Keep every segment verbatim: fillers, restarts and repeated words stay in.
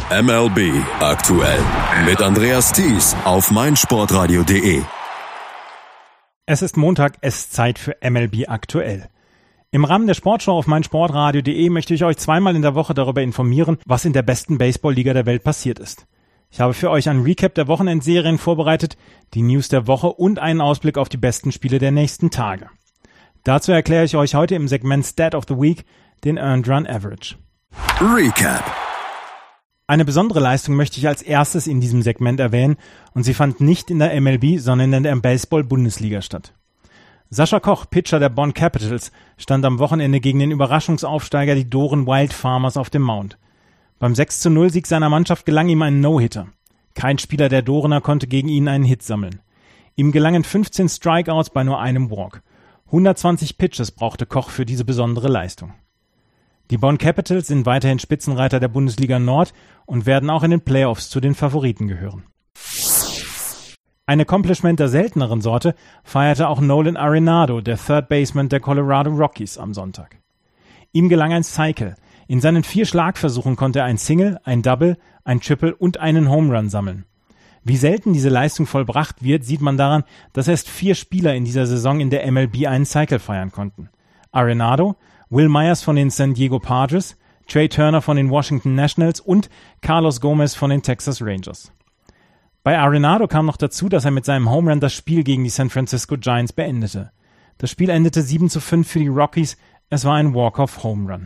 M L B aktuell mit Andreas Thies auf meinsportradio punkt de. Es ist Montag, es ist Zeit für M L B aktuell. Im Rahmen der Sportshow auf meinsportradio punkt de möchte ich euch zweimal in der Woche darüber informieren, was in der besten Baseballliga der Welt passiert ist. Ich habe für euch einen Recap der Wochenendserien vorbereitet, die News der Woche und einen Ausblick auf die besten Spiele der nächsten Tage. Dazu erkläre ich euch heute im Segment Stat of the Week den Earned Run Average. Recap. Eine besondere Leistung möchte ich als erstes in diesem Segment erwähnen und sie fand nicht in der M L B, sondern in der Baseball-Bundesliga statt. Sascha Koch, Pitcher der Bonn Capitals, stand am Wochenende gegen den Überraschungsaufsteiger die Doren Wild Farmers auf dem Mound. Beim sechs zu null Sieg seiner Mannschaft gelang ihm ein No-Hitter. Kein Spieler der Dorener konnte gegen ihn einen Hit sammeln. Ihm gelangen fünfzehn Strikeouts bei nur einem Walk. hundertzwanzig Pitches brauchte Koch für diese besondere Leistung. Die Bonn Capitals sind weiterhin Spitzenreiter der Bundesliga Nord und werden auch in den Playoffs zu den Favoriten gehören. Ein Accomplishment der selteneren Sorte feierte auch Nolan Arenado, der Third Baseman der Colorado Rockies, am Sonntag. Ihm gelang ein Cycle. In seinen vier Schlagversuchen konnte er ein Single, ein Double, ein Triple und einen Home Run sammeln. Wie selten diese Leistung vollbracht wird, sieht man daran, dass erst vier Spieler in dieser Saison in der M L B einen Cycle feiern konnten. Arenado, Will Myers von den San Diego Padres, Trey Turner von den Washington Nationals und Carlos Gomez von den Texas Rangers. Bei Arenado kam noch dazu, dass er mit seinem Home Run das Spiel gegen die San Francisco Giants beendete. Das Spiel endete sieben zu fünf für die Rockies, es war ein Walk-off-Home Run.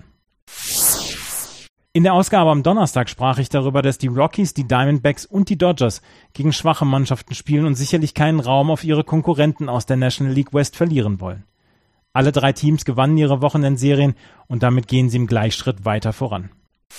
In der Ausgabe am Donnerstag sprach ich darüber, dass die Rockies, die Diamondbacks und die Dodgers gegen schwache Mannschaften spielen und sicherlich keinen Raum auf ihre Konkurrenten aus der National League West verlieren wollen. Alle drei Teams gewannen ihre Wochenendserien und damit gehen sie im Gleichschritt weiter voran.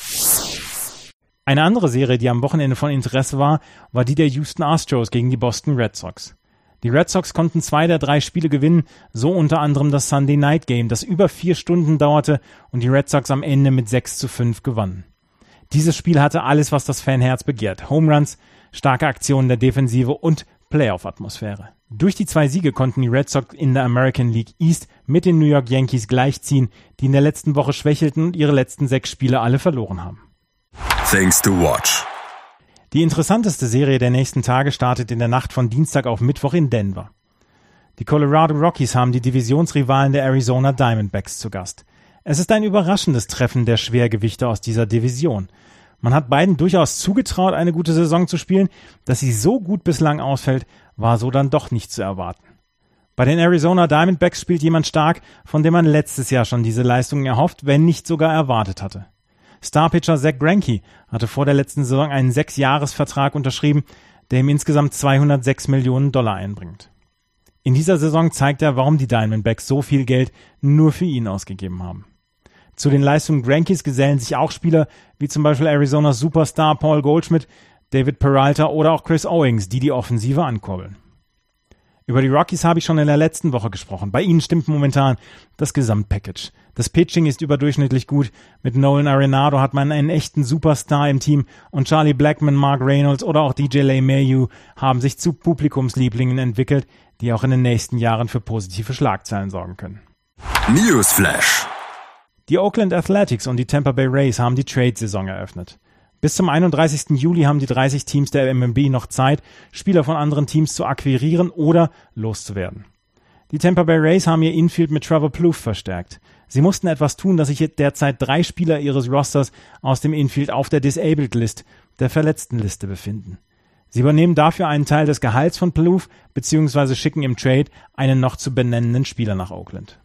Eine andere Serie, die am Wochenende von Interesse war, war die der Houston Astros gegen die Boston Red Sox. Die Red Sox konnten zwei der drei Spiele gewinnen, so unter anderem das Sunday Night Game, das über vier Stunden dauerte und die Red Sox am Ende mit sechs zu fünf gewannen. Dieses Spiel hatte alles, was das Fanherz begehrt. Home Runs, starke Aktionen der Defensive und Playoff-Atmosphäre. Durch die zwei Siege konnten die Red Sox in der American League East mit den New York Yankees gleichziehen, die in der letzten Woche schwächelten und ihre letzten sechs Spiele alle verloren haben. Things to watch. Die interessanteste Serie der nächsten Tage startet in der Nacht von Dienstag auf Mittwoch in Denver. Die Colorado Rockies haben die Divisionsrivalen der Arizona Diamondbacks zu Gast. Es ist ein überraschendes Treffen der Schwergewichte aus dieser Division. Man hat beiden durchaus zugetraut, eine gute Saison zu spielen. Dass sie so gut bislang ausfällt, war so dann doch nicht zu erwarten. Bei den Arizona Diamondbacks spielt jemand stark, von dem man letztes Jahr schon diese Leistungen erhofft, wenn nicht sogar erwartet hatte. Starpitcher Zack Greinke hatte vor der letzten Saison einen Sechs-Jahres-Vertrag unterschrieben, der ihm insgesamt zweihundertsechs Millionen Dollar einbringt. In dieser Saison zeigt er, warum die Diamondbacks so viel Geld nur für ihn ausgegeben haben. Zu den Leistungen Grainkes gesellen sich auch Spieler wie zum Beispiel Arizonas Superstar Paul Goldschmidt, David Peralta oder auch Chris Owings, die die Offensive ankurbeln. Über die Rockies habe ich schon in der letzten Woche gesprochen. Bei ihnen stimmt momentan das Gesamtpackage. Das Pitching ist überdurchschnittlich gut. Mit Nolan Arenado hat man einen echten Superstar im Team und Charlie Blackmon, Mark Reynolds oder auch D J LeMahieu haben sich zu Publikumslieblingen entwickelt, die auch in den nächsten Jahren für positive Schlagzeilen sorgen können. Newsflash. Die Oakland Athletics und die Tampa Bay Rays haben die Trade-Saison eröffnet. Bis zum einunddreißigsten Juli haben die dreißig Teams der M L B noch Zeit, Spieler von anderen Teams zu akquirieren oder loszuwerden. Die Tampa Bay Rays haben ihr Infield mit Trevor Plouffe verstärkt. Sie mussten etwas tun, dass sich derzeit drei Spieler ihres Rosters aus dem Infield auf der Disabled List, der Verletztenliste, befinden. Sie übernehmen dafür einen Teil des Gehalts von Plouffe bzw. schicken im Trade einen noch zu benennenden Spieler nach Oakland.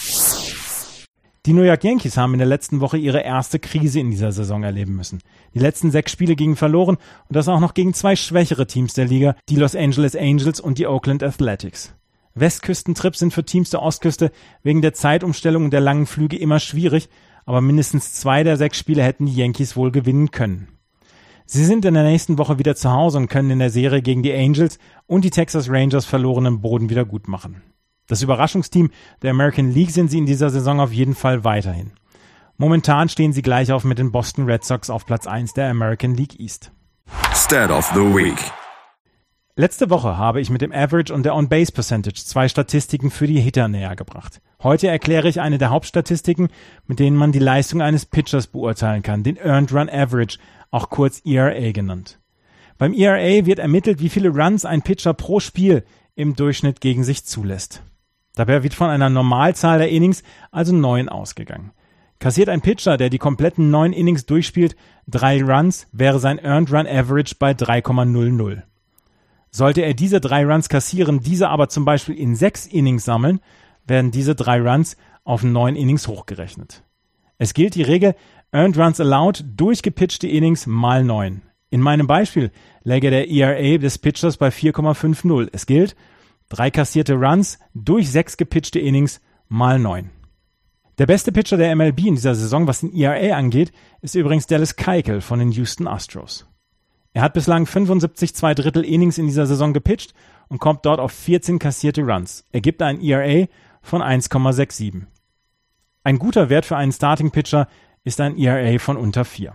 Die New York Yankees haben in der letzten Woche ihre erste Krise in dieser Saison erleben müssen. Die letzten sechs Spiele gingen verloren und das auch noch gegen zwei schwächere Teams der Liga, die Los Angeles Angels und die Oakland Athletics. Westküstentrips sind für Teams der Ostküste wegen der Zeitumstellung und der langen Flüge immer schwierig, aber mindestens zwei der sechs Spiele hätten die Yankees wohl gewinnen können. Sie sind in der nächsten Woche wieder zu Hause und können in der Serie gegen die Angels und die Texas Rangers verlorenen Boden wieder gut machen. Das Überraschungsteam der American League sind sie in dieser Saison auf jeden Fall weiterhin. Momentan stehen sie gleich auf mit den Boston Red Sox auf Platz eins der American League East. Stat of the Week. Letzte Woche habe ich mit dem Average und der On-Base Percentage zwei Statistiken für die Hitter näher gebracht. Heute erkläre ich eine der Hauptstatistiken, mit denen man die Leistung eines Pitchers beurteilen kann, den Earned Run Average, auch kurz E R A genannt. Beim E R A wird ermittelt, wie viele Runs ein Pitcher pro Spiel im Durchschnitt gegen sich zulässt. Dabei wird von einer Normalzahl der Innings, also neun, ausgegangen. Kassiert ein Pitcher, der die kompletten neun Innings durchspielt, drei Runs, wäre sein Earned Run Average bei drei Komma null null. Sollte er diese drei Runs kassieren, diese aber zum Beispiel in sechs Innings sammeln, werden diese drei Runs auf neun Innings hochgerechnet. Es gilt die Regel Earned Runs Allowed durch gepitchte Innings mal neun. In meinem Beispiel läge der E R A des Pitchers bei vier Komma fünf null. Es gilt drei kassierte Runs durch sechs gepitchte Innings mal neun. Der beste Pitcher der M L B in dieser Saison, was den E R A angeht, ist übrigens Dallas Keuchel von den Houston Astros. Er hat bislang fünfundsiebzig zwei Drittel Innings in dieser Saison gepitcht und kommt dort auf vierzehn kassierte Runs. Er gibt ein E R A von eins Komma siebenundsechzig. Ein guter Wert für einen Starting-Pitcher ist ein E R A von unter vier.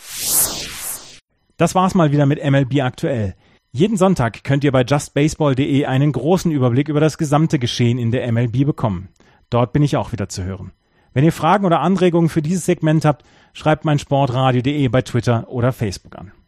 Das war's mal wieder mit M L B aktuell. Jeden Sonntag könnt ihr bei just baseball punkt de einen großen Überblick über das gesamte Geschehen in der M L B bekommen. Dort bin ich auch wieder zu hören. Wenn ihr Fragen oder Anregungen für dieses Segment habt, schreibt meinsportradio punkt de bei Twitter oder Facebook an.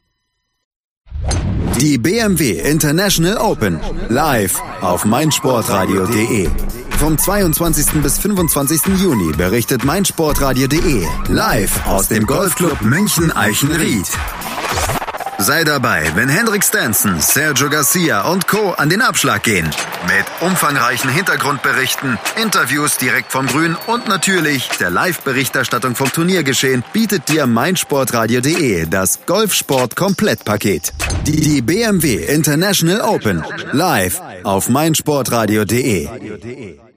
Die B M W International Open live auf meinsportradio punkt de. Vom zweiundzwanzigsten bis fünfundzwanzigsten Juni berichtet meinsportradio punkt de live aus dem Golfclub München-Eichenried. Sei dabei, wenn Henrik Stenson, Sergio Garcia und Co. an den Abschlag gehen. Mit umfangreichen Hintergrundberichten, Interviews direkt vom Grün und natürlich der Live-Berichterstattung vom Turniergeschehen bietet dir meinsportradio punkt de das Golfsport-Komplettpaket. Die B M W International Open live auf meinsportradio punkt de.